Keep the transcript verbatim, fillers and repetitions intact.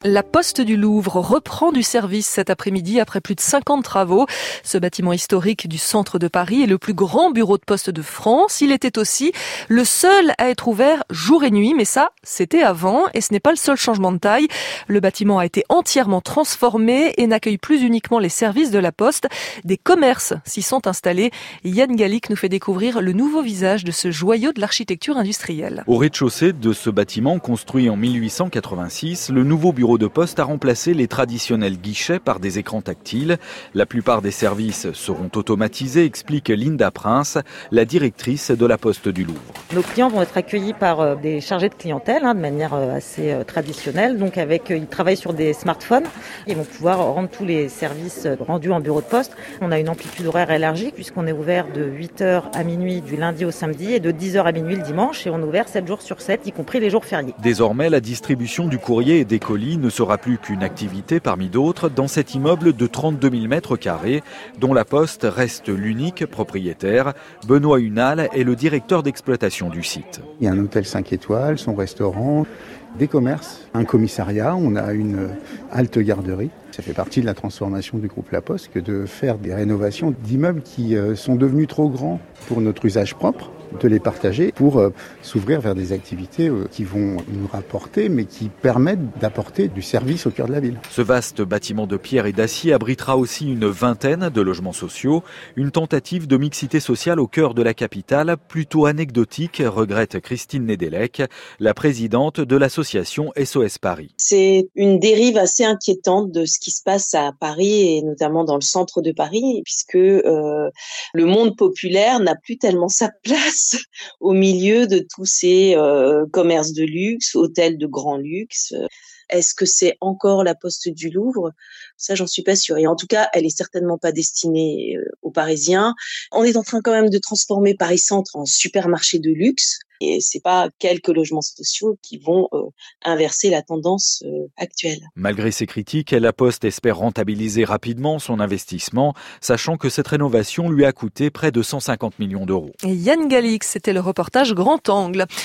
La Poste du Louvre reprend du service cet après-midi après plus de cinquante travaux. Ce bâtiment historique du centre de Paris est le plus grand bureau de poste de France. Il était aussi le seul à être ouvert jour et nuit, mais ça, c'était avant et ce n'est pas le seul changement de taille. Le bâtiment a été entièrement transformé et n'accueille plus uniquement les services de la Poste. Des commerces s'y sont installés. Yann Gallic nous fait découvrir le nouveau visage de ce joyau de l'architecture industrielle. Au rez-de-chaussée de ce bâtiment construit en mille huit cent quatre-vingt-six, le nouveau bureau de poste a remplacé les traditionnels guichets par des écrans tactiles. La plupart des services seront automatisés, explique Linda Prince, la directrice de la Poste du Louvre. Nos clients vont être accueillis par des chargés de clientèle hein, de manière assez traditionnelle. Donc avec, ils travaillent sur des smartphones. Ils vont pouvoir rendre tous les services rendus en bureau de poste. On a une amplitude horaire élargie puisqu'on est ouvert de huit heures à minuit du lundi au samedi et de dix heures à minuit le dimanche. Et on est ouvert sept jours sur sept, y compris les jours fériés. Désormais, la distribution du courrier et des colis ne sera plus qu'une activité parmi d'autres dans cet immeuble de trente-deux mille mètres carrés dont la Poste reste l'unique propriétaire. Benoît Hunal est le directeur d'exploitation du site. Il y a un hôtel cinq étoiles, son restaurant, des commerces, un commissariat, on a une halte garderie. Ça fait partie de la transformation du groupe La Poste que de faire des rénovations d'immeubles qui sont devenus trop grands pour notre usage propre, de les partager pour euh, s'ouvrir vers des activités euh, qui vont nous rapporter, mais qui permettent d'apporter du service au cœur de la ville. Ce vaste bâtiment de pierre et d'acier abritera aussi une vingtaine de logements sociaux. Une tentative de mixité sociale au cœur de la capitale, plutôt anecdotique, regrette Christine Nedelec, la présidente de l'association S O S Paris. C'est une dérive assez inquiétante de ce qui se passe à Paris et notamment dans le centre de Paris, puisque euh, le monde populaire n'a plus tellement sa place au milieu de tous ces euh, commerces de luxe, hôtels de grand luxe. Est-ce que c'est encore la Poste du Louvre ? Ça, j'en suis pas sûre. Et en tout cas, elle est certainement pas destinée euh, aux Parisiens. On est en train quand même de transformer Paris Centre en supermarché de luxe. Et c'est pas quelques logements sociaux qui vont euh, inverser la tendance euh, actuelle. Malgré ces critiques, la Poste espère rentabiliser rapidement son investissement, sachant que cette rénovation lui a coûté près de cent cinquante millions d'euros. Et Yann Gallic, c'était le reportage Grand Angle.